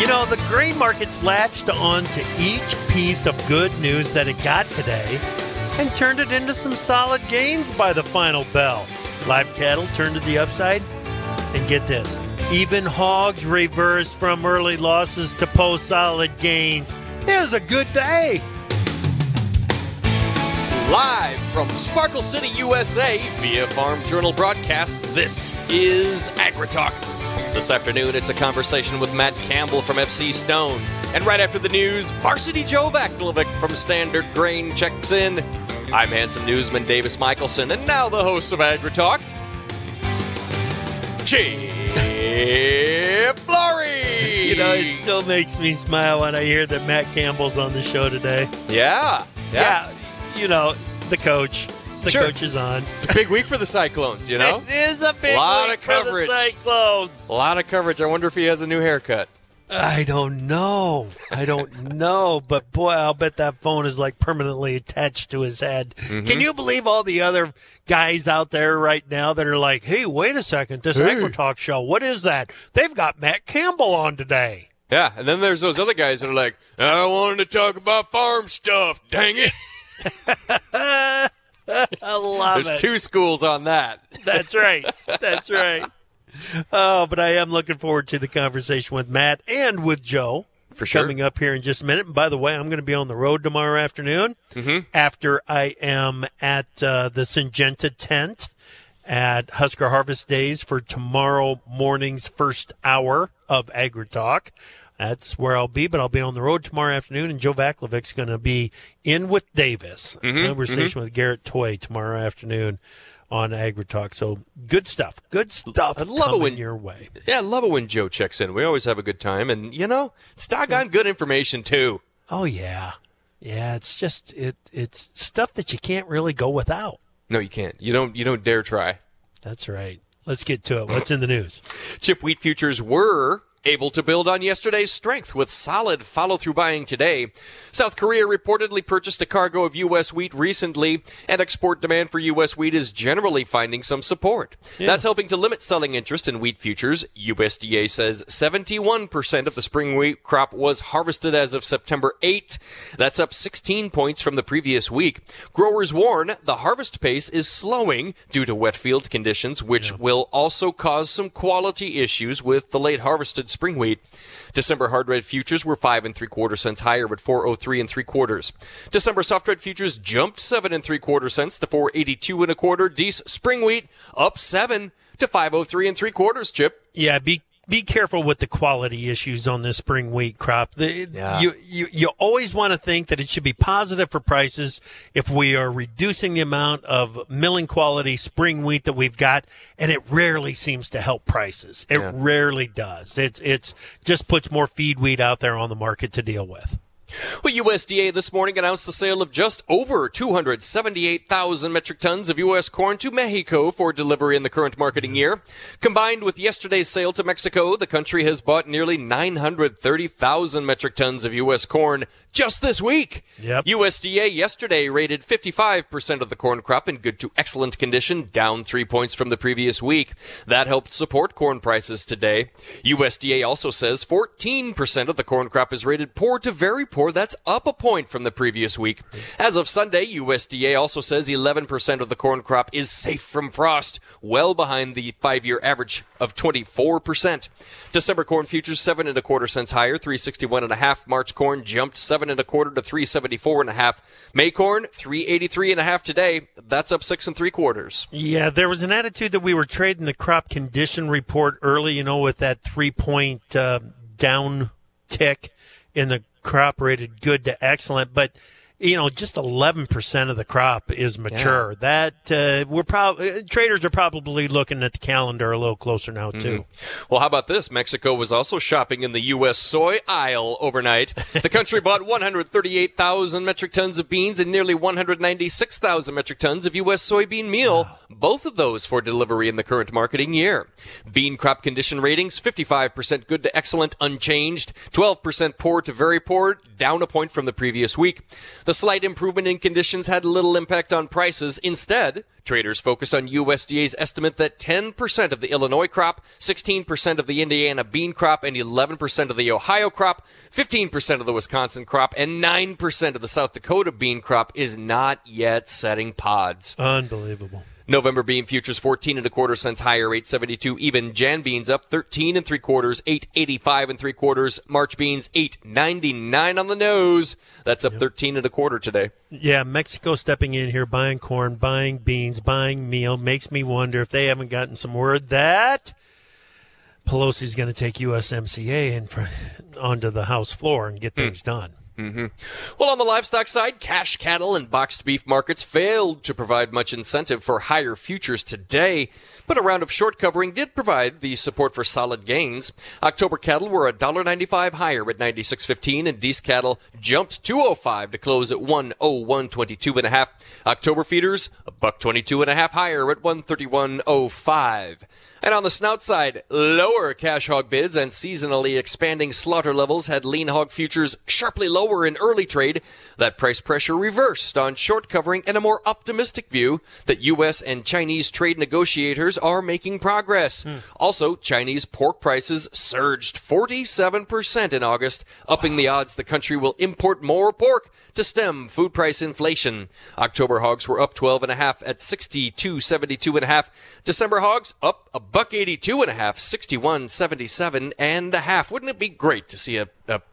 You know, the grain markets latched on to each piece of good news that it got today and turned it into some solid gains by the final bell. Live cattle turned to the upside. And get this, even hogs reversed from early losses to post solid gains. It was a good day. Live from Sparkle City, USA, via Farm Journal broadcast, this is AgriTalk. This afternoon, it's a conversation with Matt Campbell from FC Stone. And right after the news, Varsity Joe Vaclavic from Standard Grain checks in. I'm handsome newsman Davis Michelson, and now the host of AgriTalk, Chip Flory. You know, it still makes me smile when I hear that Matt Campbell's on the show today. Yeah. You know, the coach. The coach is on. It's a big week for the Cyclones, you know? It is a big week for the Cyclones. A lot of coverage. I wonder if he has a new haircut. I don't know. But, boy, I'll bet that phone is, like, permanently attached to his head. Mm-hmm. Can you believe all the other guys out there right now that are like, hey, wait a second, this AgriTalk show, what is that? They've got Matt Campbell on today. Yeah, and then there's those other guys that are like, I wanted to talk about farm stuff, dang it. I love it. There's two schools on that. That's right. Oh, but I am looking forward to the conversation with Matt and with Joe. For sure. Coming up here in just a minute. And by the way, I'm going to be on the road tomorrow afternoon after I am at the Syngenta tent at Husker Harvest Days for tomorrow morning's first hour of AgriTalk. That's where I'll be, but I'll be on the road tomorrow afternoon, and Joe Vaclavic's going to be in with Davis. Conversation with Garrett Toy tomorrow afternoon on AgriTalk. So good stuff. I love it when your way. Yeah, I love it when Joe checks in. We always have a good time, and, you know, it's doggone good information, too. Oh, yeah. Yeah, it's just, it's stuff that you can't really go without. No, you can't. You don't dare try. That's right. Let's get to it. What's in the news? Chip, wheat futures were able to build on yesterday's strength with solid follow-through buying today. South Korea reportedly purchased a cargo of U.S. wheat recently, and export demand for U.S. wheat is generally finding some support. Yeah. That's helping to limit selling interest in wheat futures. USDA says 71% of the spring wheat crop was harvested as of September 8. That's up 16 points from the previous week. Growers warn the harvest pace is slowing due to wet field conditions, which will also cause some quality issues with the late harvested spring wheat. December hard red futures were 5 3/4 cents higher at 403 3/4. December soft red futures jumped 7 3/4 cents to 482 1/4. Dees spring wheat up 7 to 503 3/4. Chip. Yeah, be careful with the quality issues on this spring wheat crop. You always want to think that it should be positive for prices if we are reducing the amount of milling quality spring wheat that we've got, and it rarely seems to help prices. It rarely does. It's just puts more feed wheat out there on the market to deal with. Well, USDA this morning announced the sale of just over 278,000 metric tons of U.S. corn to Mexico for delivery in the current marketing year. Combined with yesterday's sale to Mexico, the country has bought nearly 930,000 metric tons of U.S. corn just this week. Yep. USDA yesterday rated 55% of the corn crop in good to excellent condition, down 3 points from the previous week. That helped support corn prices today. USDA also says 14% of the corn crop is rated poor to very poor. That's up a point from the previous week. As of Sunday, USDA also says 11% of the corn crop is safe from frost, well behind the 5-year average of 24%. December corn futures 7 1/4 cents higher, 361 1/2. March corn jumped 7 1/4 to 374 1/2. May corn 383 1/2 today. That's up 6 3/4. Yeah, there was an attitude that we were trading the crop condition report early, with that 3-point down tick in the crop rated good to excellent, but just 11% of the crop is mature. Yeah. That traders are probably looking at the calendar a little closer now too. Well, how about this? Mexico was also shopping in the U.S. soy aisle overnight. The country bought 138,000 metric tons of beans and nearly 196,000 metric tons of U.S. soybean meal. Wow. Both of those for delivery in the current marketing year. Bean crop condition ratings: 55% good to excellent, unchanged; 12% poor to very poor. down a point from the previous week. The slight improvement in conditions had little impact on prices. Instead, traders focused on USDA's estimate that 10% of the Illinois crop, 16% of the Indiana bean crop, and 11% of the Ohio crop, 15% of the Wisconsin crop, and 9% of the South Dakota bean crop is not yet setting pods. Unbelievable. November bean futures 14 1/4 cents higher, 8.72 even. Jan beans up 13 3/4, 8.85 3/4. March beans 8.99 on the nose. That's up 13 1/4 today. Yeah, Mexico stepping in here, buying corn, buying beans, buying meal. Makes me wonder if they haven't gotten some word that Pelosi's going to take USMCA onto the House floor and get things done. Mm-hmm. Well, on the livestock side, cash cattle and boxed beef markets failed to provide much incentive for higher futures today, but a round of short covering did provide the support for solid gains. October cattle were $1.95 higher at $96.15, and Deese cattle jumped $2.05 to close at $101.22.5. October feeders $1.22.5 higher at $131.05. And on the snout side, lower cash hog bids and seasonally expanding slaughter levels had lean hog futures sharply lower in early trade. That price pressure reversed on short covering and a more optimistic view that U.S. and Chinese trade negotiators are making progress. Also, Chinese pork prices surged 47% in August, upping the odds the country will import more pork to stem food price inflation. October hogs were up 12.5 at 62.72.5. December hogs up $1.82.5, 61.77.5. Wouldn't it be great to see a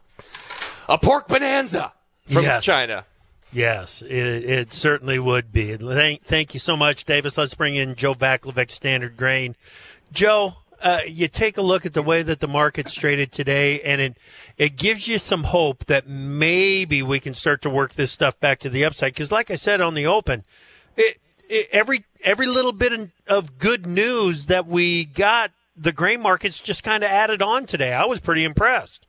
pork bonanza from China? Yes, it certainly would be. Thank you so much, Davis. Let's bring in Joe Vaclavik, Standard Grain. Joe, you take a look at the way that the market's traded today, and it gives you some hope that maybe we can start to work this stuff back to the upside. Because like I said on the open, every little bit of good news that we got, the grain markets just kind of added on today. I was pretty impressed.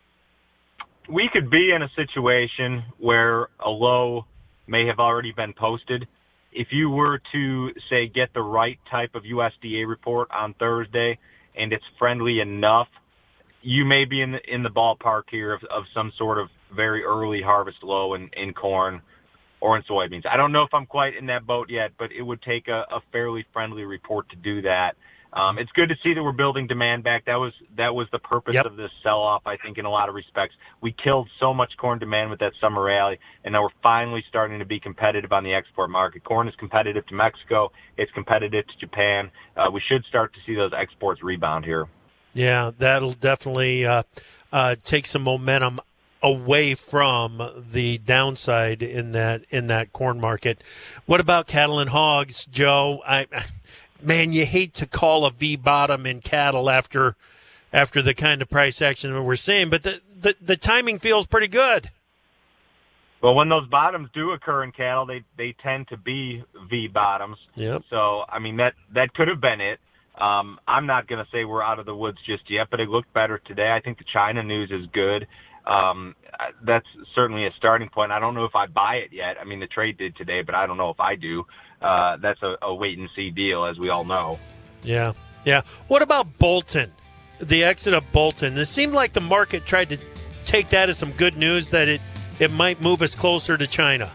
We could be in a situation where a low may have already been posted. If you were to, say, get the right type of USDA report on Thursday and it's friendly enough, you may be in the ballpark here of some sort of very early harvest low in corn or in soybeans. I don't know if I'm quite in that boat yet, but it would take a fairly friendly report to do that. It's good to see that we're building demand back. That was the purpose of this sell-off, I think, in a lot of respects. We killed so much corn demand with that summer rally, and now we're finally starting to be competitive on the export market. Corn is competitive to Mexico. It's competitive to Japan. We should start to see those exports rebound here. Yeah, that'll definitely take some momentum away from the downside in that corn market. What about cattle and hogs, Joe? Man, you hate to call a V bottom in cattle after the kind of price action that we're seeing, but the timing feels pretty good. Well, when those bottoms do occur in cattle, they tend to be V bottoms. Yep. So, I mean, that could have been it. I'm not going to say we're out of the woods just yet, but it looked better today. I think the China news is good. That's certainly a starting point. I don't know if I buy it yet. I mean, the trade did today, but I don't know if I do. That's a wait-and-see deal, as we all know. Yeah. What about Bolton, the exit of Bolton? It seemed like the market tried to take that as some good news that it might move us closer to China.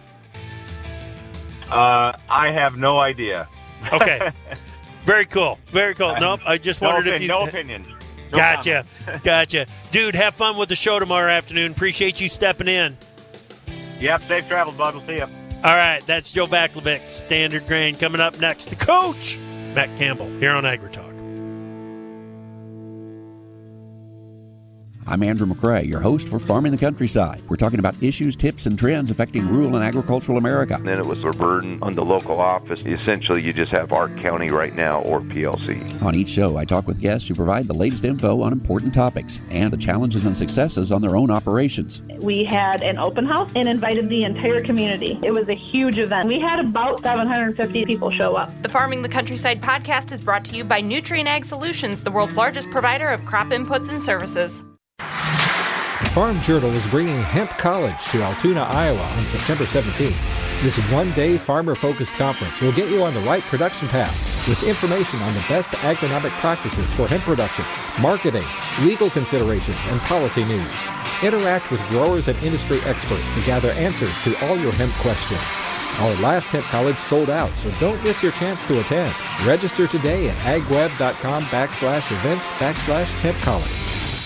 I have no idea. Okay. Very cool. Nope, I just wondered if you... No opinion. No Gotcha. Dude, have fun with the show tomorrow afternoon. Appreciate you stepping in. Yep, safe travels, bud. We'll see you. All right, that's Joe Vaclavik, Standard Grain. Coming up next, the coach, Matt Campbell, here on AgriTalk. I'm Andrew McCrae, your host for Farming the Countryside. We're talking about issues, tips, and trends affecting rural and agricultural America. Then it was a burden on the local office. Essentially, you just have Ark County right now or PLC. On each show, I talk with guests who provide the latest info on important topics and the challenges and successes on their own operations. We had an open house and invited the entire community. It was a huge event. We had about 750 people show up. The Farming the Countryside podcast is brought to you by Nutrien Ag Solutions, the world's largest provider of crop inputs and services. Farm Journal is bringing Hemp College to Altoona, Iowa on September 17th. This one-day farmer-focused conference will get you on the right production path with information on the best agronomic practices for hemp production, marketing, legal considerations, and policy news. Interact with growers and industry experts to gather answers to all your hemp questions. Our last Hemp College sold out, so don't miss your chance to attend. Register today at agweb.com/events/Hemp College.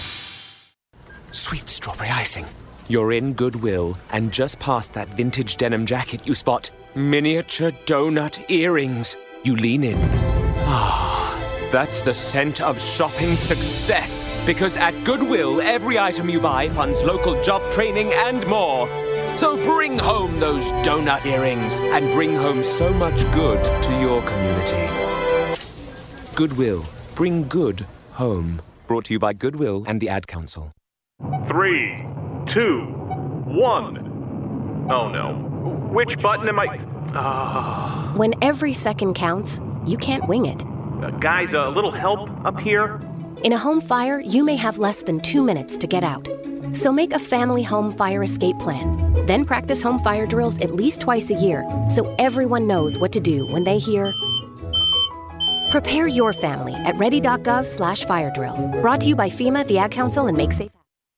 Sweet strawberry icing. You're in Goodwill, and just past that vintage denim jacket you spot miniature donut earrings. You lean in. Ah, that's the scent of shopping success. Because at Goodwill, every item you buy funds local job training and more. So bring home those donut earrings and bring home so much good to your community. Goodwill. Bring good home. Brought to you by Goodwill and the Ad Council. 3, 2, 1. Oh no. Which button am I... When every second counts, you can't wing it. Guys, a little help up here? In a home fire, you may have less than 2 minutes to get out. So make a family home fire escape plan. Then practice home fire drills at least twice a year so everyone knows what to do when they hear... Prepare your family at ready.gov/fire drill. Brought to you by FEMA, the Ad Council, and Make Safe.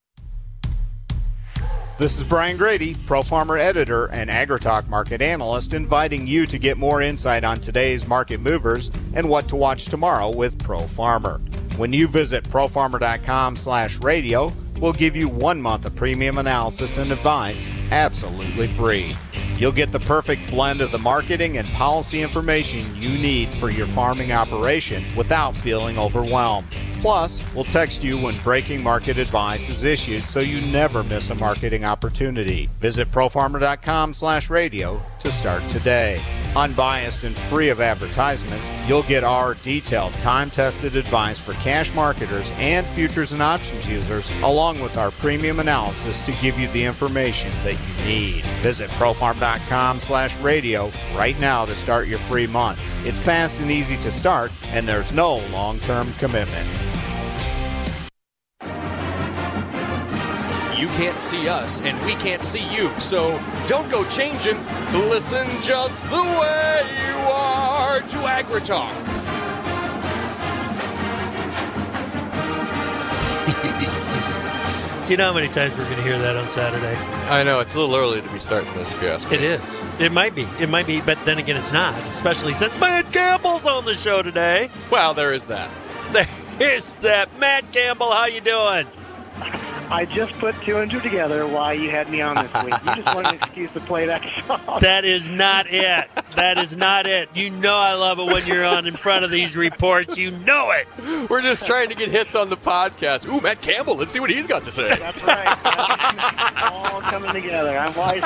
This is Brian Grady, Pro Farmer Editor and AgriTalk Market Analyst, inviting you to get more insight on today's market movers and what to watch tomorrow with Pro Farmer. When you visit profarmer.com/radio, we'll give you 1 month of premium analysis and advice absolutely free. You'll get the perfect blend of the marketing and policy information you need for your farming operation without feeling overwhelmed. Plus, we'll text you when breaking market advice is issued so you never miss a marketing opportunity. Visit profarmer.com/radio to start today. Unbiased and free of advertisements, you'll get our detailed, time-tested advice for cash marketers and futures and options users, along with our premium analysis to give you the information that you need. Visit profarmer.com/radio right now to start your free month. It's fast and easy to start, and there's no long-term commitment. You can't see us, and we can't see you, so don't go changing. Listen just the way you are to AgriTalk. Do you know how many times we're going to hear that on Saturday? I know, it's a little early to be starting this, if you ask me. It is. It might be, but then again, it's not, especially since Matt Campbell's on the show today. Well, there is that. There is that. Matt Campbell, how you doing? I just put 2 and 2 together why you had me on this week. You just wanted an excuse to play that song. That is not it. That is not it. You know I love it when you're on in front of these reports. You know it. We're just trying to get hits on the podcast. Ooh, Matt Campbell. Let's see what he's got to say. That's right. It's all coming together. I'm wise.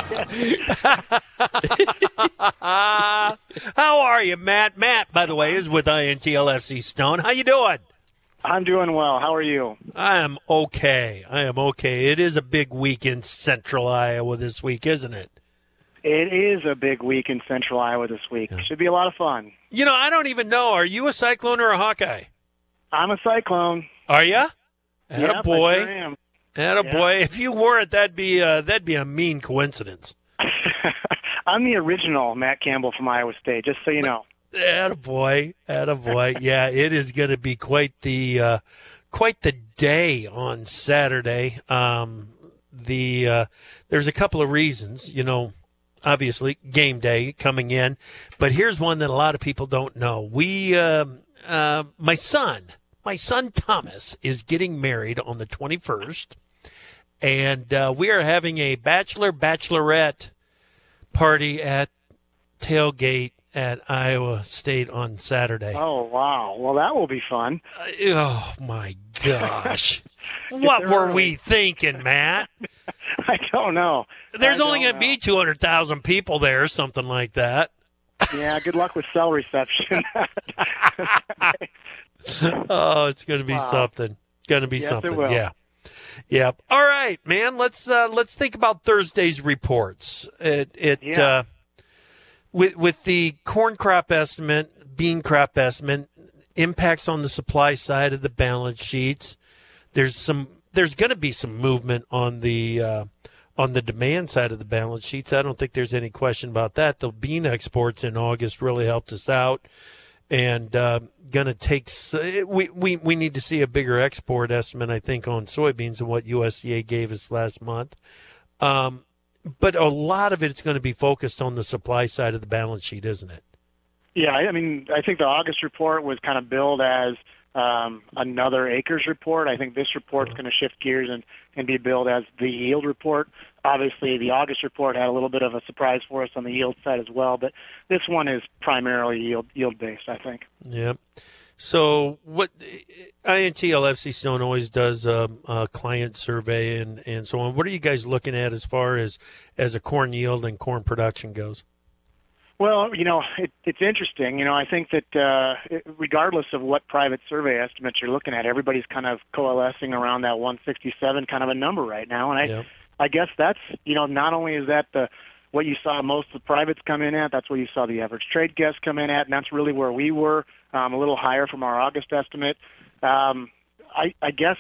How are you, Matt? Matt, by the way, is with INTLFC Stone. How you doing? I'm doing well. How are you? I am okay. It is a big week in central Iowa this week, isn't it? It is a big week in central Iowa this week. Yeah. Should be a lot of fun. You know, I don't even know. Are you a Cyclone or a Hawkeye? I'm a Cyclone. Are you? Yep, I sure am. Attaboy. If you weren't, that'd be a mean coincidence. I'm the original Matt Campbell from Iowa State, just so you know. Attaboy. Yeah, it is going to be quite the day on Saturday. There's a couple of reasons, you know, obviously game day coming in, but here's one that a lot of people don't know. My son Thomas is getting married on the 21st, and we are having a bachelorette party at Tailgate at Iowa State on Saturday. Oh, wow. Well, that will be fun. Oh, my gosh. What were we thinking, Matt? I don't know. There's only going to be 200,000 people there, something like that. Yeah, good luck with cell reception. Oh, it's going to be something. Going to be something. It will. Yeah. Yep. All right, man. Let's think about Thursday's reports. With the corn crop estimate, bean crop estimate, impacts on the supply side of the balance sheets. There's going to be some movement on the on the demand side of the balance sheets, I don't think there's any question about that. The bean exports in August really helped us out, and going to take we need to see a bigger export estimate, I think, on soybeans than what USDA gave us last month. But a lot of it's going to be focused on the supply side of the balance sheet, isn't it? Yeah, I mean, I think the August report was kind of billed as another acres report. I think this report's going to shift gears and be billed as the yield report. Obviously, the August report had a little bit of a surprise for us on the yield side as well, but this one is primarily yield-based, I think. Yep. So what INTL FC Stone always does a client survey and so on. What are you guys looking at as far as a corn yield and corn production goes? Well, it's interesting. I think that regardless of what private survey estimates you're looking at, everybody's kind of coalescing around that 167 kind of a number right now. And I guess that's, not only is that what you saw most of the privates come in at, that's what you saw the average trade guests come in at, and that's really where we were, a little higher from our August estimate. I guess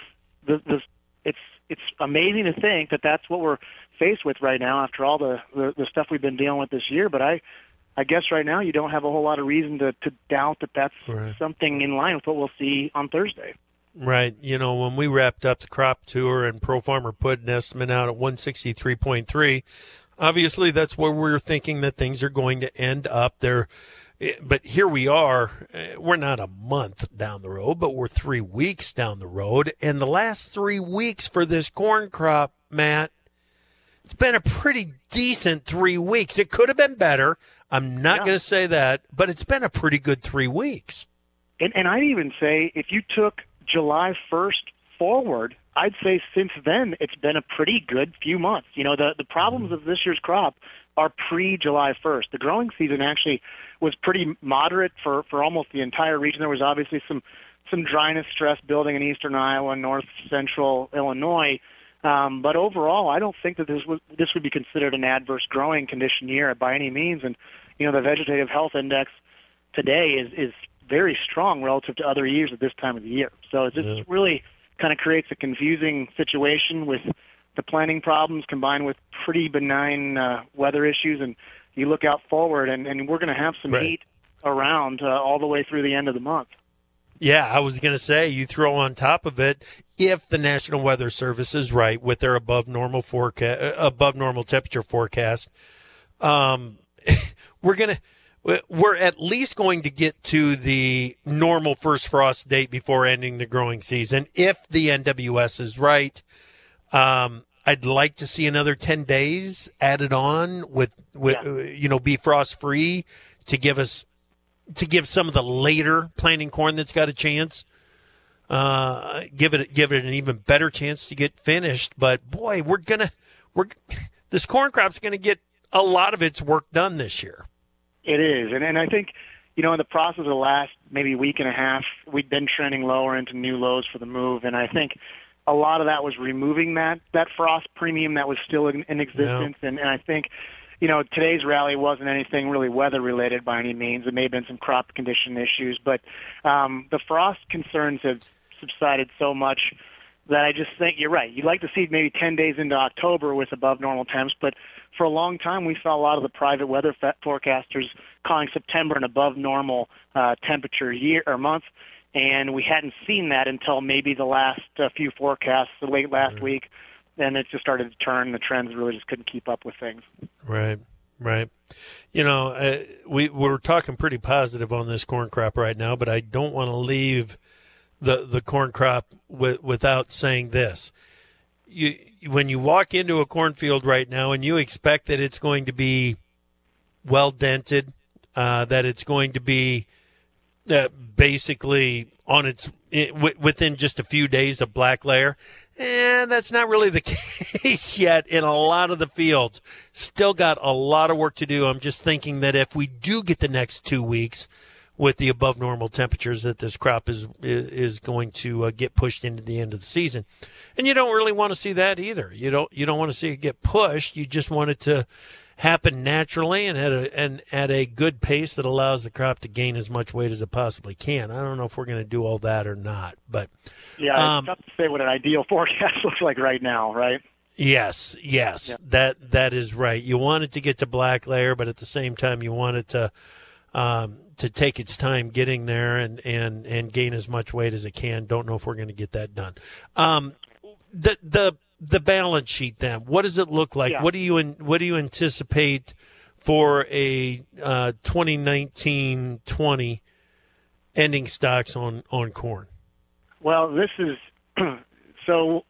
it's amazing to think that that's what we're faced with right now after all the stuff we've been dealing with this year. But I guess right now you don't have a whole lot of reason to doubt that that's something in line with what we'll see on Thursday. Right. When we wrapped up the crop tour and Pro Farmer put an estimate out at 163.3, obviously that's where we're thinking that things are going to end up there. But here we are. We're not a month down the road, but we're 3 weeks down the road. And the last 3 weeks for this corn crop, Matt, it's been a pretty decent 3 weeks. It could have been better. I'm not going to say that, but it's been a pretty good 3 weeks. And I'd even say if you took July 1st forward, I'd say since then it's been a pretty good few months. The problems of this year's crop are pre-July 1st. The growing season actually was pretty moderate for almost the entire region. There was obviously some dryness stress building in eastern Iowa and north central Illinois. But overall, I don't think that this would be considered an adverse growing condition year by any means. And, the vegetative health index today is very strong relative to other years at this time of the year. So it just really kind of creates a confusing situation with the planting problems combined with pretty benign weather issues. And you look out forward, and we're going to have some heat around all the way through the end of the month. Yeah, I was going to say, you throw on top of it, if the National Weather Service is right with their above normal temperature forecast, we're at least going to get to the normal first frost date before ending the growing season. If the NWS is right, I'd like to see another 10 days added on with be frost free to give some of the later planting corn that's got a chance, give it an even better chance to get finished. But boy, this corn crop's gonna get a lot of its work done this year. It is, and I think in the process of the last maybe week and a half, we've been trending lower into new lows for the move, and I think a lot of that was removing that frost premium that was still in existence, and I think. Today's rally wasn't anything really weather-related by any means. It may have been some crop condition issues, but the frost concerns have subsided so much that I just think you're right. You'd like to see maybe 10 days into October with above-normal temps, but for a long time we saw a lot of the private weather forecasters calling September an above-normal temperature year or month, and we hadn't seen that until maybe the last few forecasts, late last week. And it just started to turn. The trends really just couldn't keep up with things. Right. We're talking pretty positive on this corn crop right now, but I don't want to leave the corn crop without saying this. When you walk into a cornfield right now and you expect that it's going to be well dented, that it's going to be basically within just a few days of black layer. And that's not really the case yet in a lot of the fields. Still got a lot of work to do. I'm just thinking that if we do get the next 2 weeks with the above normal temperatures, that this crop is going to get pushed into the end of the season. And you don't really want to see that either. You don't want to see it get pushed. You just want it to happen naturally and at a good pace that allows the crop to gain as much weight as it possibly can. I don't know if we're going to do all that or not, but yeah, it's tough to say what an ideal forecast looks like right now, right? Yes. Yeah. That is right. You want it to get to black layer, but at the same time, you want it to take its time getting there and gain as much weight as it can. Don't know if we're going to get that done. The balance sheet then, what does it look like? Yeah. What do you anticipate for a 2019-20 ending stocks on corn? Well, this is so.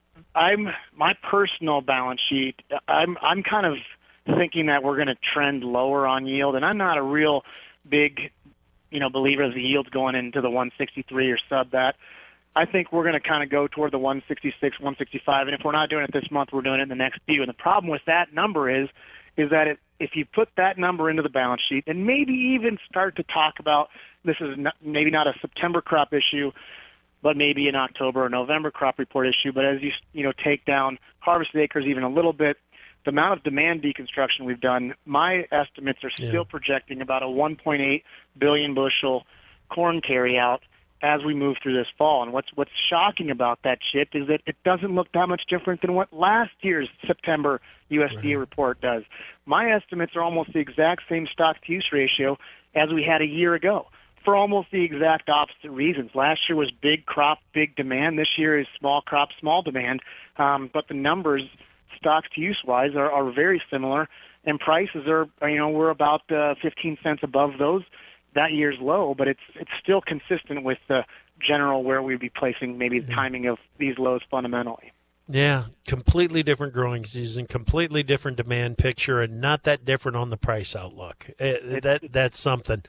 My personal balance sheet. I'm kind of thinking that we're going to trend lower on yield, and I'm not a real big, believer of the yields going into the 163 or sub that. I think we're going to kind of go toward the 166, 165, and if we're not doing it this month, we're doing it in the next few. And the problem with that number is that if you put that number into the balance sheet and maybe even start to talk about this is maybe not a September crop issue, but maybe an October or November crop report issue. But as you take down harvested acres even a little bit, the amount of demand deconstruction we've done, my estimates are still projecting about a 1.8 billion bushel corn carryout as we move through this fall. And what's shocking about that, Chip, is that it doesn't look that much different than what last year's September USDA report does. My estimates are almost the exact same stock-to-use ratio as we had a year ago, for almost the exact opposite reasons. Last year was big crop, big demand. This year is small crop, small demand. But the numbers, stocks-to-use wise, are very similar, and prices are, we're about 15 cents above that year's low, but it's still consistent with the general where we'd be placing maybe the timing of these lows fundamentally. Yeah, completely different growing season, completely different demand picture, and not that different on the price outlook. That's something.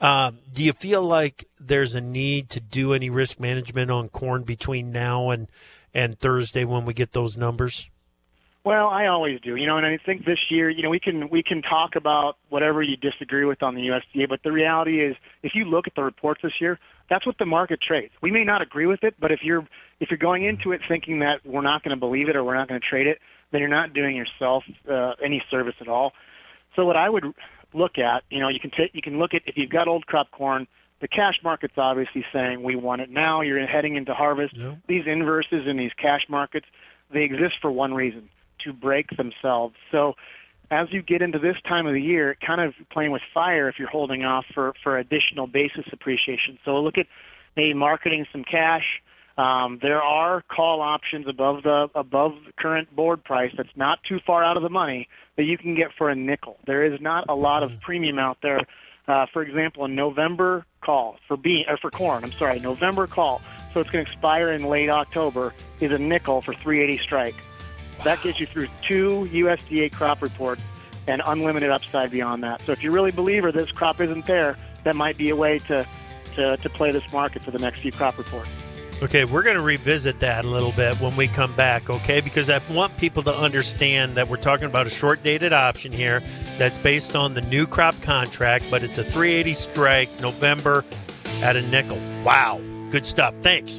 Do you feel like there's a need to do any risk management on corn between now and Thursday when we get those numbers? Well, I always do, and I think this year, we can talk about whatever you disagree with on the USDA, but the reality is, if you look at the reports this year, that's what the market trades. We may not agree with it, but if you're going into it thinking that we're not going to believe it or we're not going to trade it, then you're not doing yourself any service at all. So what I would look at, you can look at, if you've got old crop corn, the cash market's obviously saying we want it now. You're heading into harvest. Yep. These inverses in these cash markets, they exist for one reason: to break themselves. So as you get into this time of the year, kind of playing with fire if you're holding off for additional basis appreciation. So look at maybe marketing some cash. There are call options above the current board price that's not too far out of the money that you can get for a nickel. There is not a lot of premium out there. For example, a November call for corn. November call. So it's going to expire in late October is a nickel for 380 strike. That gets you through 2 USDA crop reports and unlimited upside beyond that. So if you really believe this crop isn't there, that might be a way to play this market for the next few crop reports. Okay, we're going to revisit that a little bit when we come back, okay? Because I want people to understand that we're talking about a short-dated option here that's based on the new crop contract, but it's a 380 strike November at a nickel. Wow, good stuff. Thanks.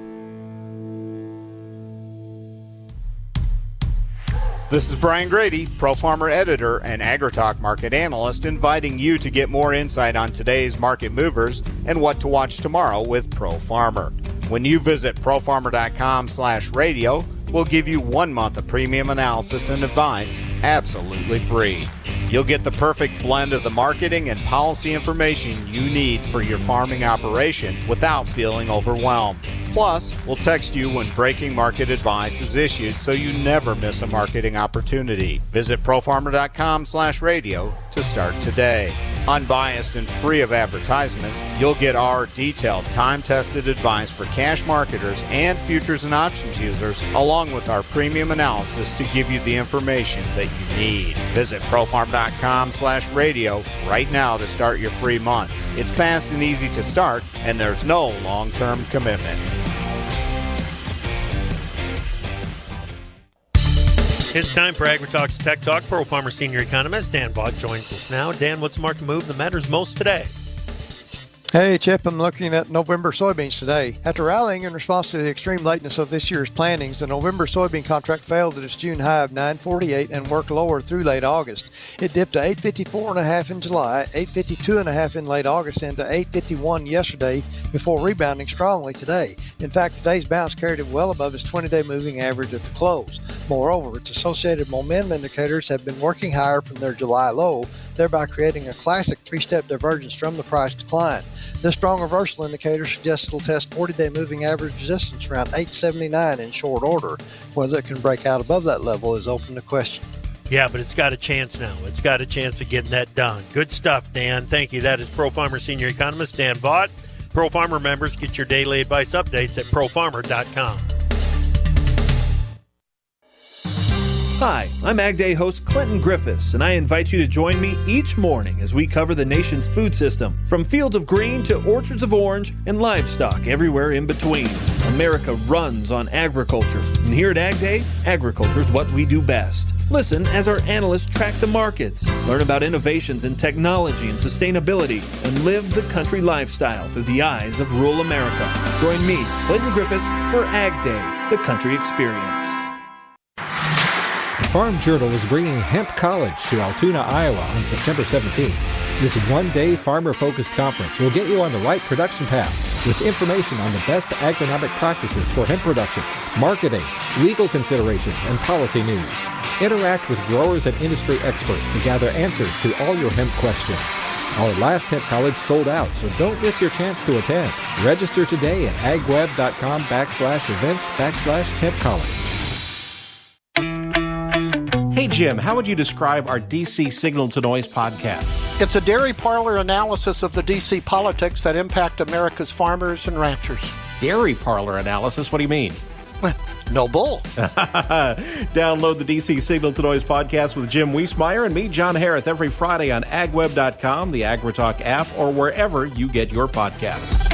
This is Brian Grady, Pro Farmer Editor and AgriTalk Market Analyst, inviting you to get more insight on today's market movers and what to watch tomorrow with Pro Farmer. When you visit profarmer.com/radio, we'll give you 1 month of premium analysis and advice absolutely free. You'll get the perfect blend of the marketing and policy information you need for your farming operation without feeling overwhelmed. Plus, we'll text you when breaking market advice is issued so you never miss a marketing opportunity. Visit profarmer.com/radio to start today. Unbiased and free of advertisements, you'll get our detailed, time-tested advice for cash marketers and futures and options users, along with our premium analysis to give you the information that you need. Visit profarmer.com/radio right now to start your free month. It's fast and easy to start, and there's no long-term commitment. It's time for AgriTalk's Tech Talk. Pro Farmer Senior Economist Dan Vaught joins us now. Dan, what's the market move that matters most today? Hey, Chip, I'm looking at November soybeans today. After rallying in response to the extreme lateness of this year's plantings, the November soybean contract failed at its June high of $9.48 and worked lower through late August. It dipped to $8.54.5 in July, $8.52.5 in late August, and to $8.51 yesterday before rebounding strongly today. In fact, today's bounce carried it well above its 20-day moving average at the close. Moreover, its associated momentum indicators have been working higher from their July low, thereby creating a classic three-step divergence from the price decline. This strong reversal indicator suggests it'll test 40-day moving average resistance around 879 in short order. Whether it can break out above that level is open to question. Yeah, but it's got a chance now. It's got a chance of getting that done. Good stuff, Dan. Thank you. That is ProFarmer Senior Economist Dan Vaught. ProFarmer members get your daily advice updates at profarmer.com. Hi, I'm Ag Day host Clinton Griffiths, and I invite you to join me each morning as we cover the nation's food system, from fields of green to orchards of orange and livestock everywhere in between. America runs on agriculture, and here at Ag Day, agriculture is what we do best. Listen as our analysts track the markets, learn about innovations in technology and sustainability, and live the country lifestyle through the eyes of rural America. Join me, Clinton Griffiths, for Ag Day, the country experience. Farm Journal is bringing Hemp College to Altoona, Iowa on September 17th. This one-day farmer-focused conference will get you on the right production path with information on the best agronomic practices for hemp production, marketing, legal considerations, and policy news. Interact with growers and industry experts to gather answers to all your hemp questions. Our last Hemp College sold out, so don't miss your chance to attend. Register today at agweb.com/events/Hemp College. Hey, Jim, how would you describe our DC Signal to Noise podcast? It's a dairy parlor analysis of the DC politics that impact America's farmers and ranchers. Dairy parlor analysis? What do you mean? No bull. Download the DC Signal to Noise podcast with Jim Wiesmeyer and me, John Harrith, every Friday on agweb.com, the AgriTalk app, or wherever you get your podcasts.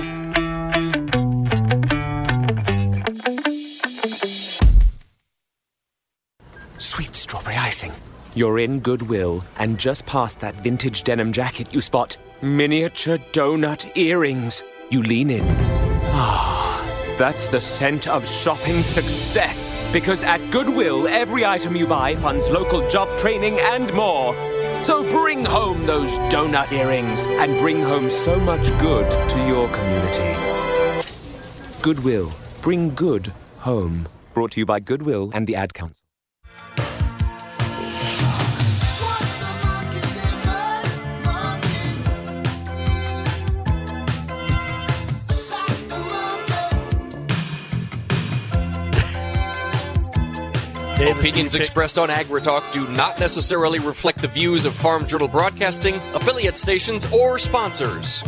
Sweet strawberry icing. You're in Goodwill, and just past that vintage denim jacket, you spot miniature donut earrings. You lean in. Ah, that's the scent of shopping success. Because at Goodwill, every item you buy funds local job training and more. So bring home those donut earrings and bring home so much good to your community. Goodwill. Bring good home. Brought to you by Goodwill and the Ad Council. Opinions expressed on AgriTalk do not necessarily reflect the views of Farm Journal Broadcasting, affiliate stations, or sponsors.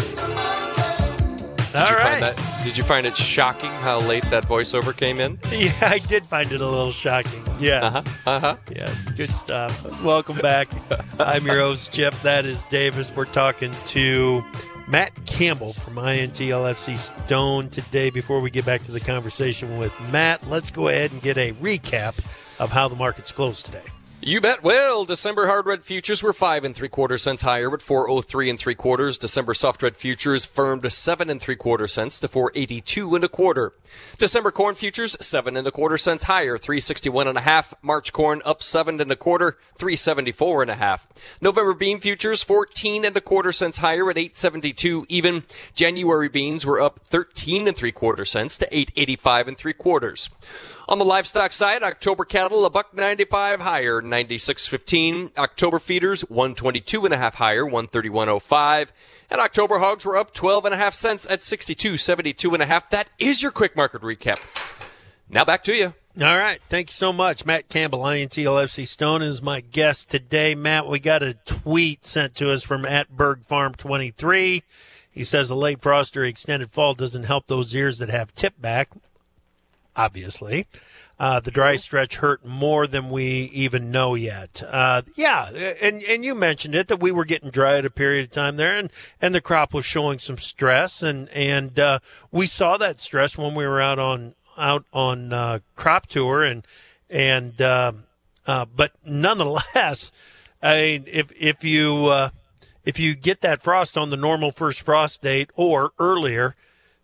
Did you find it shocking how late that voiceover came in? Yeah, I did find it a little shocking. Yeah. Yes, good stuff. Welcome back. I'm your host, Chip. That is Davis. We're talking to Matt Campbell from INTLFC Stone today. Before we get back to the conversation with Matt, let's go ahead and get a recap of how the markets closed today. You bet. Well, December hard red futures were 5 3/4 cents higher at 403 3/4. December soft red futures firmed 7 3/4 cents to 482 1/4. December corn futures 7 1/4 cents higher, 361 1/2. March corn up 7 1/4, 374 1/2. November bean futures 14 1/4 cents higher at 872 even. January beans were up 13 3/4 cents to 885 3/4. On the livestock side, October cattle $1.95 higher, 96.15. October feeders 122 1/2 higher, 131.05. And October hogs were up 12 1/2 cents at 62.72 1/2. That is your quick market recap. Now back to you. All right. Thank you so much. Matt Campbell, INTLFC Stone, is my guest today. Matt, we got a tweet sent to us from @BergFarm23. He says a late frost or extended fall doesn't help those ears that have tip back. Obviously, the dry stretch hurt more than we even know yet. And you mentioned it, that we were getting dry at a period of time there, and the crop was showing some stress, and we saw that stress when we were out on crop tour, but nonetheless, I mean, if if you get that frost on the normal first frost date or earlier,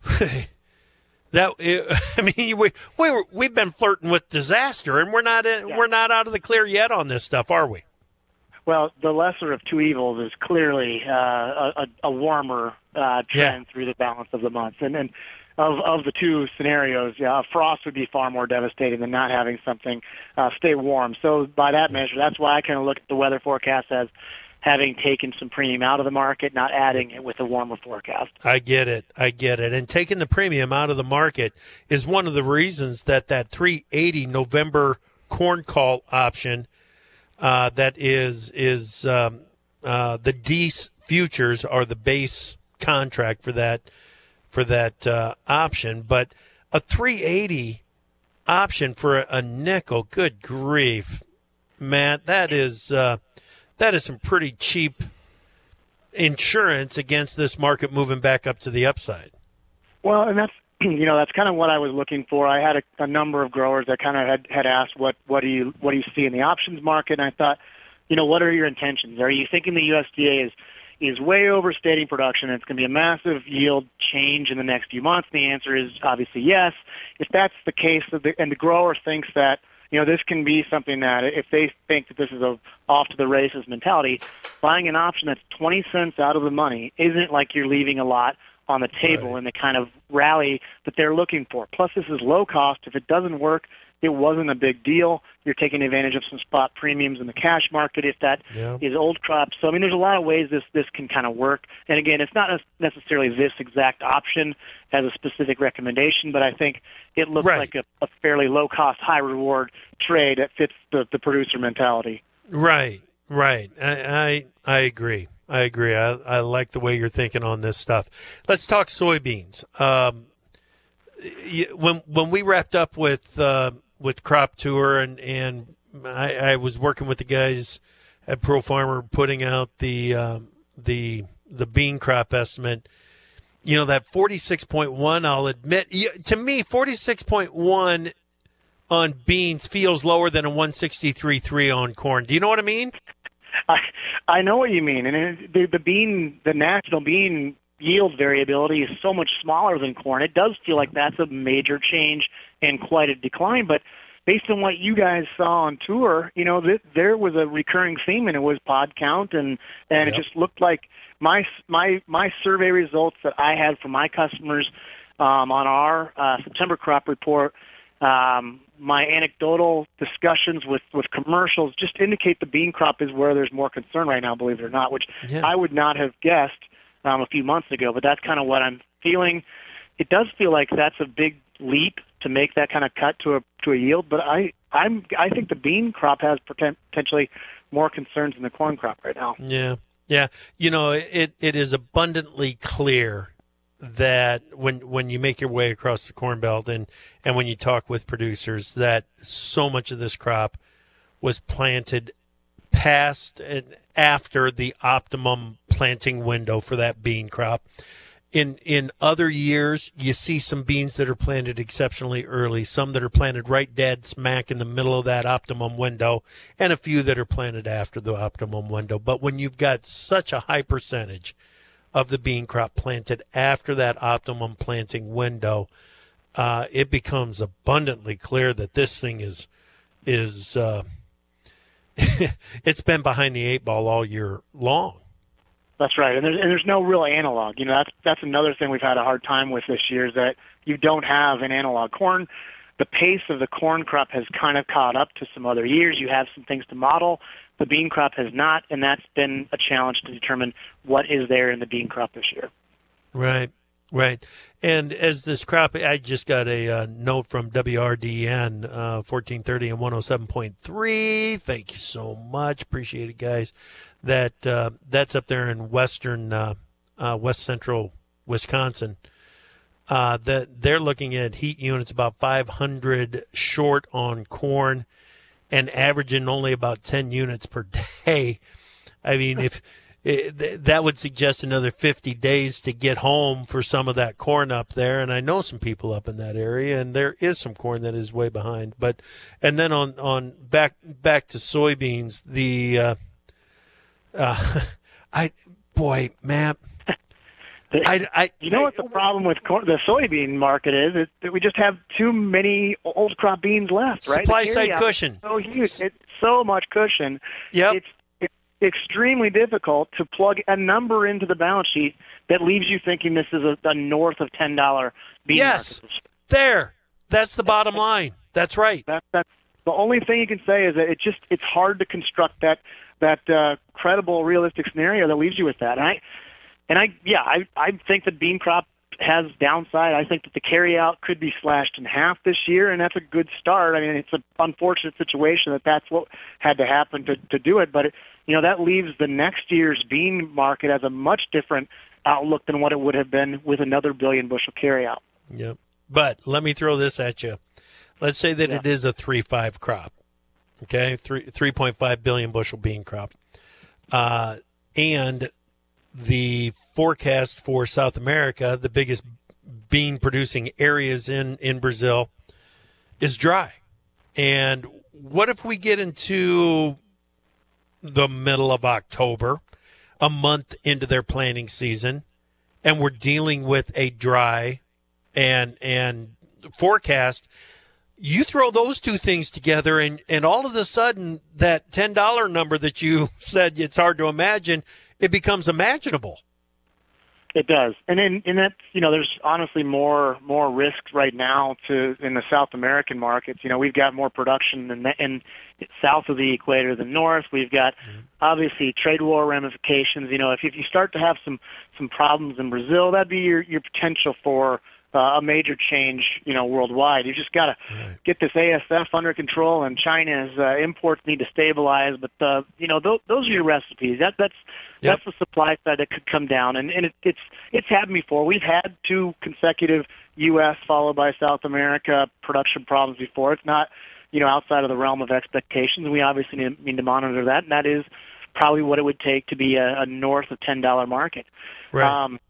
we've been flirting with disaster, and we're not out of the clear yet on this stuff, are we? Well, the lesser of two evils is clearly a warmer trend through the balance of the month. And of the two scenarios, frost would be far more devastating than not having something stay warm. So by that measure, that's why I kind of look at the weather forecast as having taken some premium out of the market, not adding it with a warmer forecast. I get it. And taking the premium out of the market is one of the reasons that 380 November corn call option that is the Deese futures are the base contract for that option, but a 380 option for a nickel, good grief, Matt, that is some pretty cheap insurance against this market moving back up to the upside. Well, and that's that's kind of what I was looking for. I had a number of growers that kind of had asked what do you see in the options market, and I thought, what are your intentions? Are you thinking the USDA is way overstating production and it's going to be a massive yield change in the next few months? The answer is obviously yes. If that's the case, and the grower thinks that this can be something that if they think that this is a off to the races mentality, buying an option that's 20 cents out of the money isn't like you're leaving a lot on the table in the kind of rally that they're looking for. Plus, this is low cost. If it doesn't work, it wasn't a big deal. You're taking advantage of some spot premiums in the cash market if that is old crop. So, there's a lot of ways this can kind of work. And again, it's not necessarily this exact option as a specific recommendation, but I think it looks like a fairly low-cost, high-reward trade that fits the producer mentality. Right. I agree. I like the way you're thinking on this stuff. Let's talk soybeans. When we wrapped up with Crop Tour and I was working with the guys at Pro Farmer putting out the bean crop estimate, that 46.1, I'll admit, to me 46.1 on beans feels lower than a 163.3 on corn. Do you know what I mean? I know what you mean, and the national bean yield variability is so much smaller than corn. It does feel like that's a major change and quite a decline. But based on what you guys saw on tour, there was a recurring theme, and it was pod count, and it just looked like my survey results that I had from my customers on our September crop report. My anecdotal discussions with commercials just indicate the bean crop is where there's more concern right now, believe it or not, which I would not have guessed a few months ago, but that's kind of what I'm feeling. It does feel like that's a big leap to make that kind of cut to a yield, but I think the bean crop has potentially more concerns than the corn crop right now. Yeah. It is abundantly clear that when you make your way across the Corn Belt and when you talk with producers, that so much of this crop was planted past and after the optimum planting window for that bean crop. In other years, you see some beans that are planted exceptionally early, some that are planted right dead smack in the middle of that optimum window, and a few that are planted after the optimum window. But when you've got such a high percentage of the bean crop planted after that optimum planting window, it becomes abundantly clear that this thing is it's been behind the eight ball all year long. That's right, and there's no real analog. That's another thing we've had a hard time with this year is that you don't have an analog. Corn, the pace of the corn crop has kind of caught up to some other years. You have some things to model. The bean crop has not, and that's been a challenge to determine what is there in the bean crop this year. Right. And as this crop, I just got a note from WRDN 1430 and 107.3. Thank you so much. Appreciate it, guys. That's up there in western, west central Wisconsin. They're looking at heat units about 500 short on corn and averaging only about 10 units per day. I mean, that would suggest another 50 days to get home for some of that corn up there. And I know some people up in that area, and there is some corn that is way behind. And then on back to soybeans, boy, Matt. You know what the problem with the soybean market is that we just have too many old crop beans left, right? Supply side cushion. So huge. It's so much cushion. Yep. It's extremely difficult to plug a number into the balance sheet that leaves you thinking this is a north of $10 bean yes. market. There. That's the bottom line. That's right. That's the only thing you can say is that it's hard to construct that credible, realistic scenario that leaves you with that. And I think the bean crop has downside. I think that the carryout could be slashed in half this year, and that's a good start. I mean, it's an unfortunate situation that's what had to happen to do it, but that leaves the next year's bean market as a much different outlook than what it would have been with another billion bushel carryout. Yep. But let me throw this at you. Let's say that it is a 3.5 crop, okay, 3.5 billion bushel bean crop, and the forecast for South America, the biggest bean producing areas in Brazil, is dry. And what if we get into the middle of October, a month into their planting season, and we're dealing with a dry and forecast? You throw those two things together, and all of a sudden, that $10 number that you said it's hard to imagine, it becomes imaginable. It does, and that's there's honestly more risk right now in the South American markets. We've got more production in south of the equator than north. We've got obviously trade war ramifications. If you start to have some problems in Brazil, that'd be your potential for a major change, worldwide. You just got to get this ASF under control, and China's imports need to stabilize. But those are your recipes. That's the supply side that could come down, and it's happened before. We've had 2 consecutive U.S. followed by South America production problems before. It's not outside of the realm of expectations. We obviously need to monitor that, and that is probably what it would take to be a north of $10 market. Right.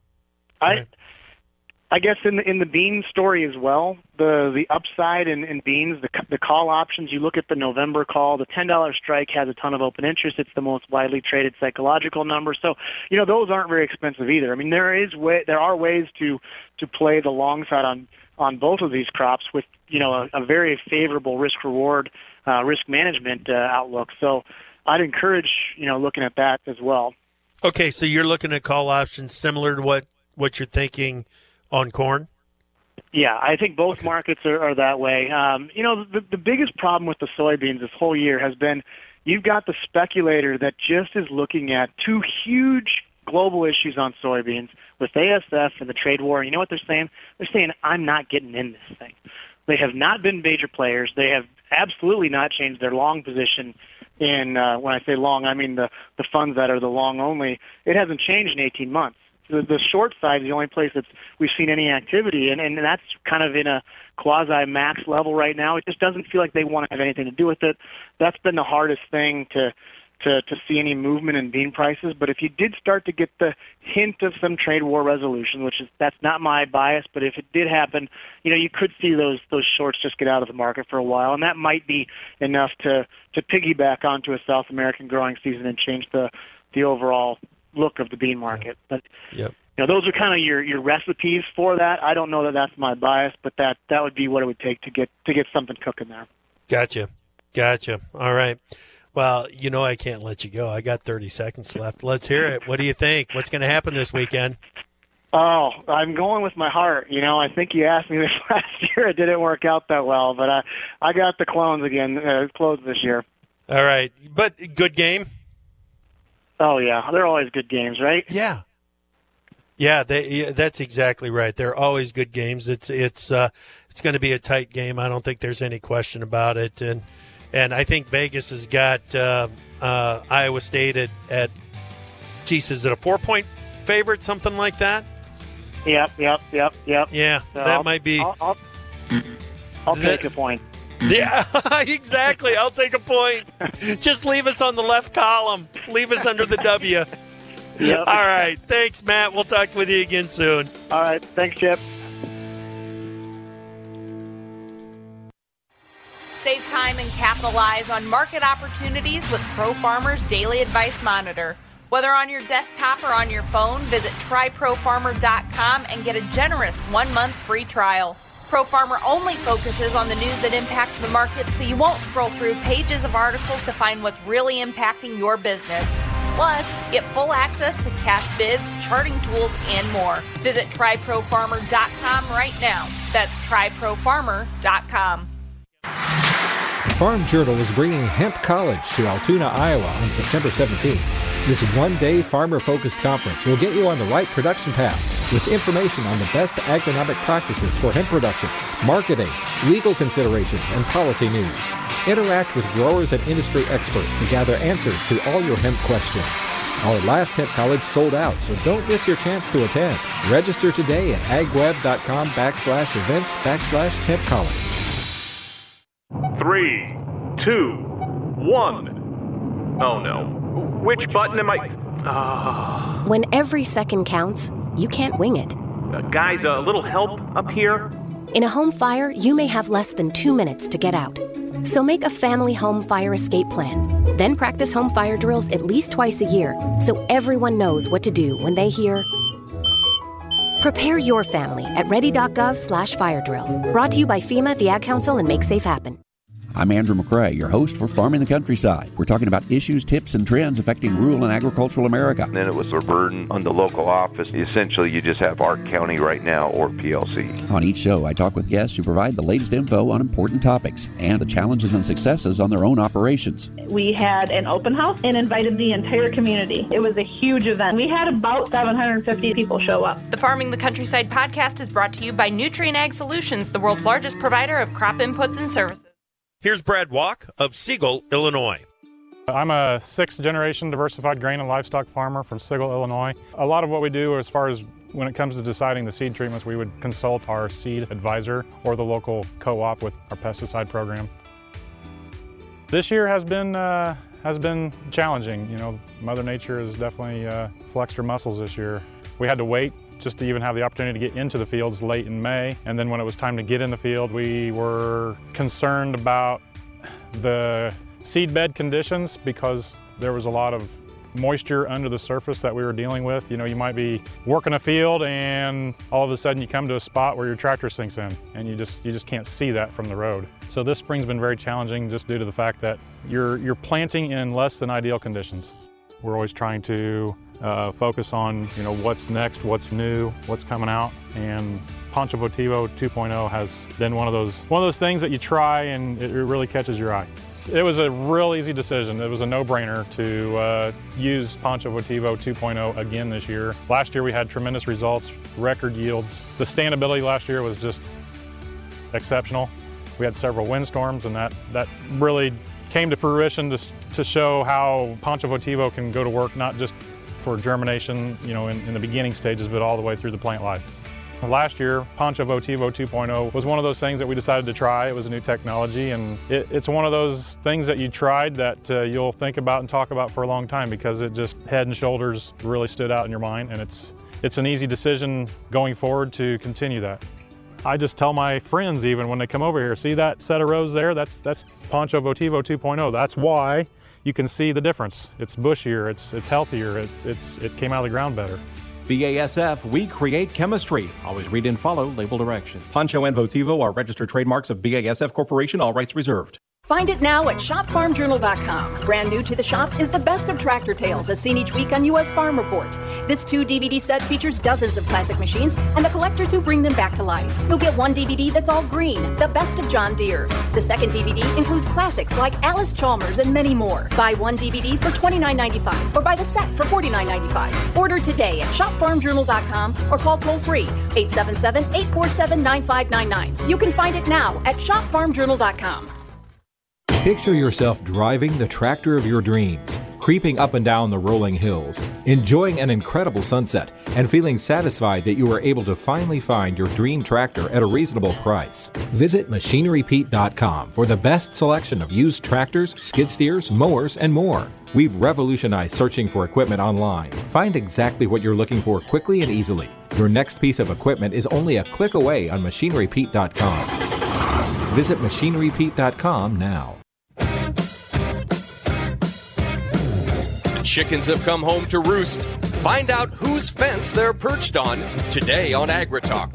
I guess in the bean story as well, the upside in beans, the call options, you look at the November call, the $10 strike has a ton of open interest. It's the most widely traded psychological number. So, those aren't very expensive either. I mean, there are ways to play the long side on both of these crops with, a very favorable risk-reward, risk management outlook. So I'd encourage, looking at that as well. Okay, so you're looking at call options similar to what you're thinking on corn? Yeah, I think both markets are that way. The biggest problem with the soybeans this whole year has been you've got the speculator that just is looking at 2 huge global issues on soybeans with ASF and the trade war. You know what they're saying? They're saying, I'm not getting in this thing. They have not been major players. They have absolutely not changed their long position in, when I say long, I mean the funds that are the long only. It hasn't changed in 18 months. The short side is the only place that we've seen any activity, and that's kind of in a quasi-max level right now. It just doesn't feel like they want to have anything to do with it. That's been the hardest thing to see any movement in bean prices. But if you did start to get the hint of some trade war resolution, that's not my bias, but if it did happen, you could see those shorts just get out of the market for a while, and that might be enough to piggyback onto a South American growing season and change the overall look of the bean market. But those are kind of your recipes for that. I don't know that that's my bias, but that would be what it would take to get something cooking there. Gotcha. All right. Well, I can't let you go. I got 30 seconds left. Let's hear it. What do you think? What's going to happen this weekend? Oh, I'm going with my heart. I think you asked me this last year. It didn't work out that well, but I got the clones again, closed this year. All right. But good game? Oh, yeah. They're always good games, right? Yeah. Yeah, that's exactly right. They're always good games. It's going to be a tight game. I don't think there's any question about it. And I think Vegas has got Iowa State at is it a 4-point favorite, something like that? Yep. Yeah, so that might be. I'll take a point. Yeah, exactly. I'll take a point. Just leave us on the left column. Leave us under the W. Yep. All right. Thanks, Matt. We'll talk with you again soon. All right. Thanks, Chip. Save time and capitalize on market opportunities with Pro Farmers Daily Advice Monitor. Whether on your desktop or on your phone, visit tryprofarmer.com and get a generous 1-month free trial. ProFarmer only focuses on the news that impacts the market, so you won't scroll through pages of articles to find what's really impacting your business. Plus, get full access to cash bids, charting tools, and more. Visit tryprofarmer.com right now. That's tryprofarmer.com. Farm Journal is bringing Hemp College to Altoona, Iowa on September 17th. This one-day farmer-focused conference will get you on the right production path with information on the best agronomic practices for hemp production, marketing, legal considerations, and policy news. Interact with growers and industry experts to gather answers to all your hemp questions. Our last Hemp College sold out, so don't miss your chance to attend. Register today at agweb.com/events/Hemp College. 3, 2, 1. Oh no. Which button am I... When every second counts, you can't wing it. Guys, a little help up here? In a home fire, you may have less than 2 minutes to get out. So make a family home fire escape plan. Then practice home fire drills at least twice a year so everyone knows what to do when they hear... Prepare your family at ready.gov/fire drill. Brought to you by FEMA, the Ad Council, and Make Safe Happen. I'm Andrew McCrae, your host for Farming the Countryside. We're talking about issues, tips, and trends affecting rural and agricultural America. And then it was a burden on the local office. Essentially, you just have Ark County right now or PLC. On each show, I talk with guests who provide the latest info on important topics and the challenges and successes on their own operations. We had an open house and invited the entire community. It was a huge event. We had about 750 people show up. The Farming the Countryside podcast is brought to you by Nutrien Ag Solutions, the world's largest provider of crop inputs and services. Here's Brad Walk of Siegel, Illinois. I'm a 6th-generation diversified grain and livestock farmer from Siegel, Illinois. A lot of what we do as far as when it comes to deciding the seed treatments, we would consult our seed advisor or the local co-op with our pesticide program. This year has been challenging. You know, Mother Nature has definitely flexed her muscles this year. We had to wait just to even have the opportunity to get into the fields late in May. And then when it was time to get in the field, we were concerned about the seed bed conditions because there was a lot of moisture under the surface that we were dealing with. You know, you might be working a field and all of a sudden you come to a spot where your tractor sinks in and you just can't see that from the road. So this spring's been very challenging just due to the fact that you're planting in less than ideal conditions. We're always trying to focus on, you know, what's next, what's new, what's coming out, and Pancho Votivo 2.0 has been one of those things that you try and it really catches your eye. It was a real easy decision. It was a no-brainer to use Pancho Votivo 2.0 again this year. Last year we had tremendous results, record yields. The standability last year was just exceptional. We had several windstorms and that really came to fruition to show how Pancho Votivo can go to work not just for germination, you know, in the beginning stages, but all the way through the plant life. Last year, Pancho Votivo 2.0 was one of those things that we decided to try. It was a new technology, and it's one of those things that you tried that you'll think about and talk about for a long time because it just head and shoulders really stood out in your mind, and it's an easy decision going forward to continue that. I just tell my friends even when they come over here, see that set of rows there? That's Pancho Votivo 2.0. That's why you can see the difference. It's bushier, it's healthier, it came out of the ground better. BASF, we create chemistry. Always read and follow label directions. Pancho and Votivo are registered trademarks of BASF Corporation, all rights reserved. Find it now at shopfarmjournal.com. Brand new to the shop is the Best of Tractor Tales, as seen each week on U.S. Farm Report. This 2-DVD set features dozens of classic machines and the collectors who bring them back to life. You'll get one DVD that's all green, The Best of John Deere. The second DVD includes classics like Alice Chalmers and many more. Buy one DVD for $29.95 or buy the set for $49.95. Order today at shopfarmjournal.com or call toll-free 877-847-9599. You can find it now at shopfarmjournal.com. Picture yourself driving the tractor of your dreams, creeping up and down the rolling hills, enjoying an incredible sunset, and feeling satisfied that you were able to finally find your dream tractor at a reasonable price. Visit MachineryPete.com for the best selection of used tractors, skid steers, mowers, and more. We've revolutionized searching for equipment online. Find exactly what you're looking for quickly and easily. Your next piece of equipment is only a click away on MachineryPete.com. Visit MachineryPete.com now. Chickens have come home to roost. Find out whose fence they're perched on today on AgriTalk.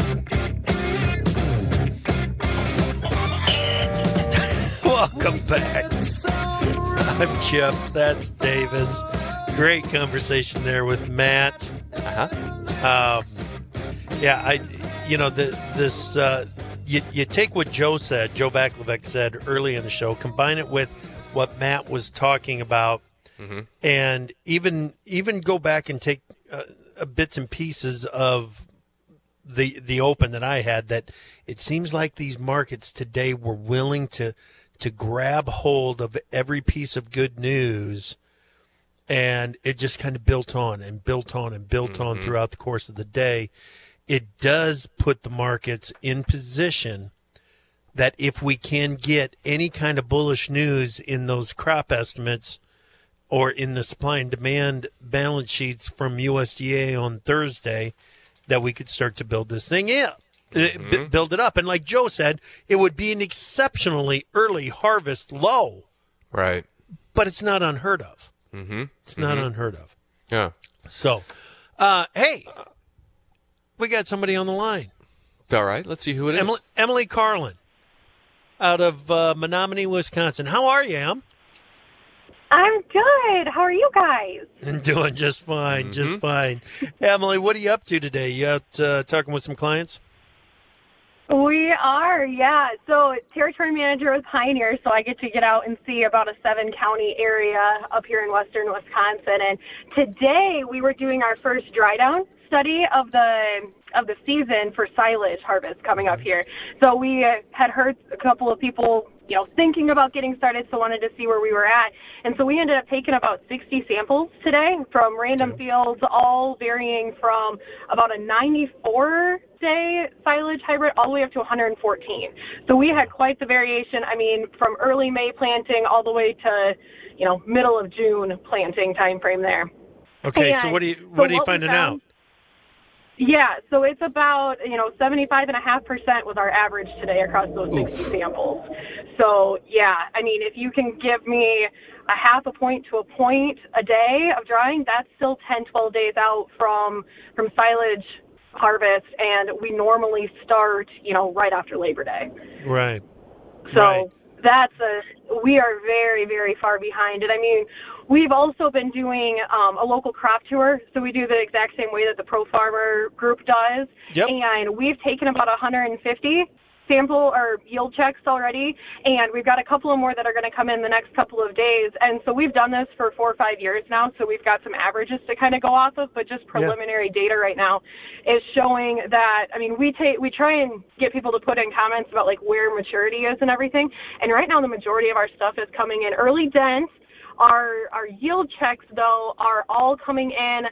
Welcome back. I'm Jeff. That's Davis. Great conversation there with Matt. You take what Joe Vaclavec said early in the show, combine it with what Matt was talking about, and even go back and take bits and pieces of the open that I had. That it seems like these markets today were willing to grab hold of every piece of good news, and it just kind of built on and built on and built on throughout the course of the day. It does put the markets in position that if we can get any kind of bullish news in those crop estimates or in the supply and demand balance sheets from USDA on Thursday, that we could start to build this thing up. Build it up. And like Joe said, it would be an exceptionally early harvest low. Right. But it's not unheard of. It's not unheard of. Yeah. So, hey, we got somebody on the line. All right. Let's see who it is. Emily Carlin out of Menominee, Wisconsin. How are you, Em? I'm good. How are you guys? Doing just fine, just fine. Emily, what are you up to today? You out talking with some clients? We are, yeah. So territory manager with Pioneer, so I get to get out and see about a 7-county area up here in western Wisconsin. And today we were doing our first dry down study of the season for silage harvest coming up here. So we had heard a couple of people, thinking about getting started, so wanted to see where we were at. And so we ended up taking about 60 samples today from random fields, all varying from about a 94-day silage hybrid all the way up to 114. So we had quite the variation. I mean, from early May planting all the way to, middle of June planting time frame there. Okay, and so what are you finding out? Yeah, so it's about, 75.5% was our average today across those 60 samples. So, yeah, I mean, if you can give me a half a point to a point a day of drying, that's still 10, 12 days out from silage harvest, and we normally start, right after Labor Day. Right. So we are very, very far behind it. I mean, we've also been doing a local crop tour, so we do the exact same way that the Pro Farmer group does. Yep. And we've taken about 150 sample or yield checks already, and we've got a couple of more that are going to come in the next couple of days. And so we've done this for 4 or 5 years now, so we've got some averages to kind of go off of, but just preliminary data right now is showing that, I mean, we try and get people to put in comments about like where maturity is and everything, and right now the majority of our stuff is coming in early dent. Our yield checks, though, are all coming in.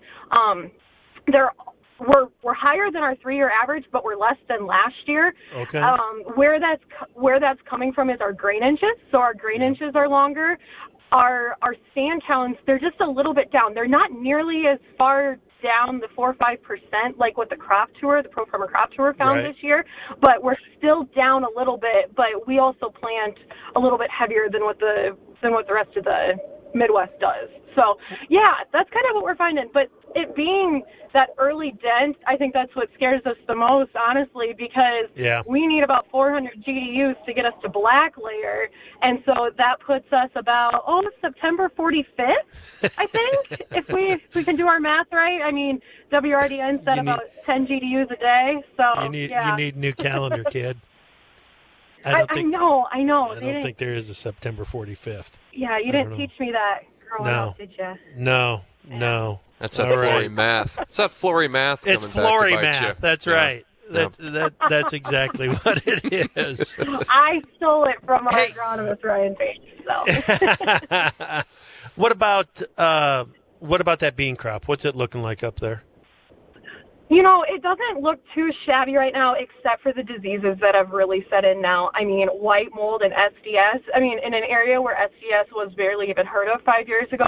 We're higher than our 3-year average, but we're less than last year. Okay. Where that's coming from is our grain inches. So our grain inches are longer. Our stand counts, they're just a little bit down. They're not nearly as far down the 4 or 5% like what the crop tour, the Pro Farmer crop tour found this year, but we're still down a little bit. But we also plant a little bit heavier than what the rest of the Midwest does. So yeah, that's kind of what we're finding. But it being that early dent, I think that's what scares us the most, honestly, because we need about 400 GDUs to get us to black layer, and so that puts us about September 45th, I think, if we can do our math right. I mean, WRDN said about 10 GDUs a day, so you need new calendar, kid. I know. I don't think there is a September 45th. Yeah, you didn't teach me that growing up, did you? No. That's that Flory math. It's that Flory math. It's Flory math. That's right. That's exactly what it is. I stole it from our agronomist Ryan Page. So. What about that bean crop? What's it looking like up there? It doesn't look too shabby right now, except for the diseases that have really set in now. I mean, white mold and SDS. I mean, in an area where SDS was barely even heard of 5 years ago,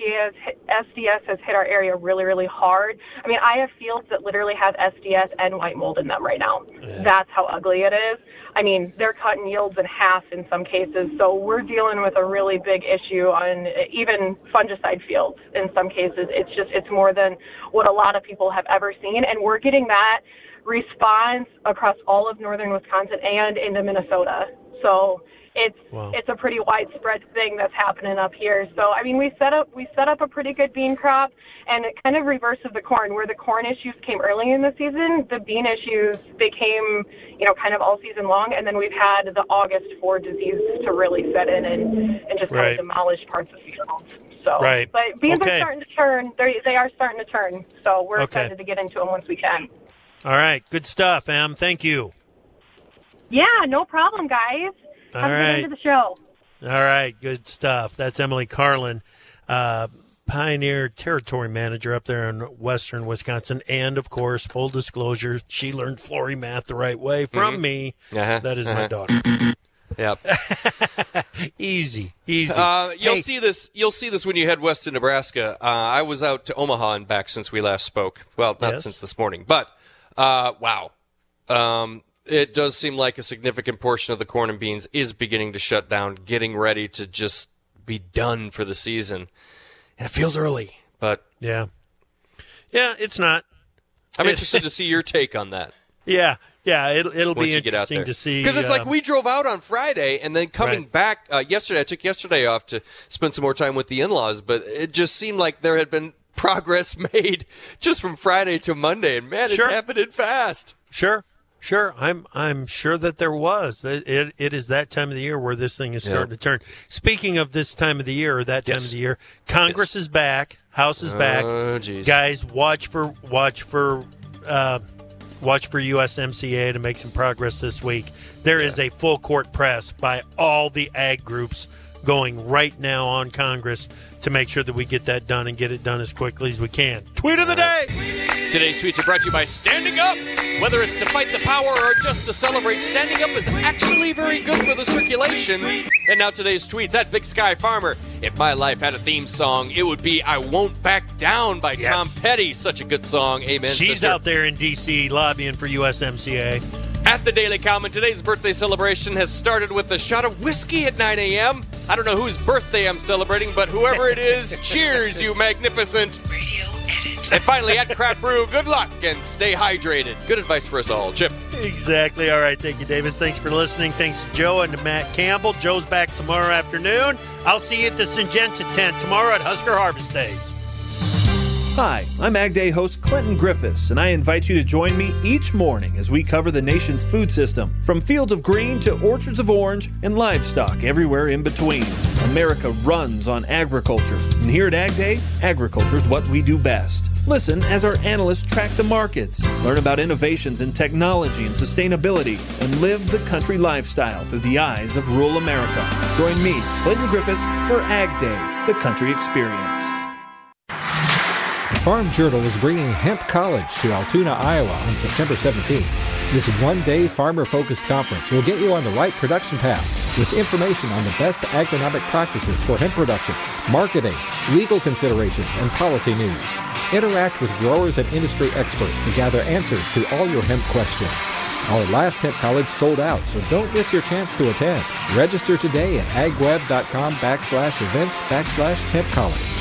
SDS has hit our area really, really hard. I mean, I have fields that literally have SDS and white mold in them right now. Yeah. That's how ugly it is. I mean, they're cutting yields in half in some cases, so we're dealing with a really big issue on even fungicide fields in some cases. It's more than what a lot of people have ever seen, and we're getting that response across all of northern Wisconsin and into Minnesota. So it's a pretty widespread thing that's happening up here. So I mean, we set up a pretty good bean crop, and it kind of reverse of the corn, where the corn issues came early in the season. The bean issues, they came, kind of all season long, and then we've had the August 4 disease to really set in and just kind of demolish parts of the fields. So, but beans are starting to turn. They are starting to turn. So we're excited to get into them once we can. All right, good stuff, Em. Thank you. Yeah, no problem, guys. Have a good end of the show. All right, good stuff. That's Emily Carlin, Pioneer Territory Manager up there in western Wisconsin. And, of course, full disclosure, she learned Flory math the right way from me. That is my daughter. Yep. Easy. You'll see this when you head west to Nebraska. I was out to Omaha and back since we last spoke. Well, not since this morning, but wow. It does seem like a significant portion of the corn and beans is beginning to shut down, getting ready to just be done for the season. And it feels early, but yeah, it's not. I'm interested to see your take on that. Yeah, it'll be interesting to see. Because it's like we drove out on Friday, and then coming back yesterday, I took yesterday off to spend some more time with the in-laws, but it just seemed like there had been progress made just from Friday to Monday, and man, it's happening fast. Sure. I'm sure that there was. It is that time of the year where this thing is starting to turn. Speaking of this time of the year, or that time of the year, Congress is back, House is back. Oh, geez. Guys, watch for USMCA to make some progress this week. There is a full court press by all the ag groups going right now on Congress to make sure that we get that done and get it done as quickly as we can. Tweet of the day! Today's tweets are brought to you by Standing Up. Whether it's to fight the power or just to celebrate, Standing Up is actually very good for the circulation. And now today's tweets at Big Sky Farmer. If my life had a theme song, it would be I Won't Back Down by Tom Petty. Such a good song. Amen, She's sister. out there in D.C. lobbying for USMCA. At the Daily Comment, today's birthday celebration has started with a shot of whiskey at 9 a.m. I don't know whose birthday I'm celebrating, but whoever it is, cheers, you magnificent. Radio edit. And finally, at Crap Brew, good luck and stay hydrated. Good advice for us all. Chip. Exactly. All right. Thank you, Davis. Thanks for listening. Thanks to Joe and to Matt Campbell. Joe's back tomorrow afternoon. I'll see you at the Syngenta tent tomorrow at Husker Harvest Days. Hi, I'm Ag Day host Clinton Griffiths, and I invite you to join me each morning as we cover the nation's food system, from fields of green to orchards of orange and livestock everywhere in between. America runs on agriculture, and here at Ag Day, agriculture is what we do best. Listen as our analysts track the markets, learn about innovations in technology and sustainability, and live the country lifestyle through the eyes of rural America. Join me, Clinton Griffiths, for Ag Day, the country experience. Farm Journal is bringing Hemp College to Altoona, Iowa on September 17th. This one-day farmer-focused conference will get you on the right production path with information on the best agronomic practices for hemp production, marketing, legal considerations, and policy news. Interact with growers and industry experts to gather answers to all your hemp questions. Our last Hemp College sold out, so don't miss your chance to attend. Register today at agweb.com/events/Hemp College.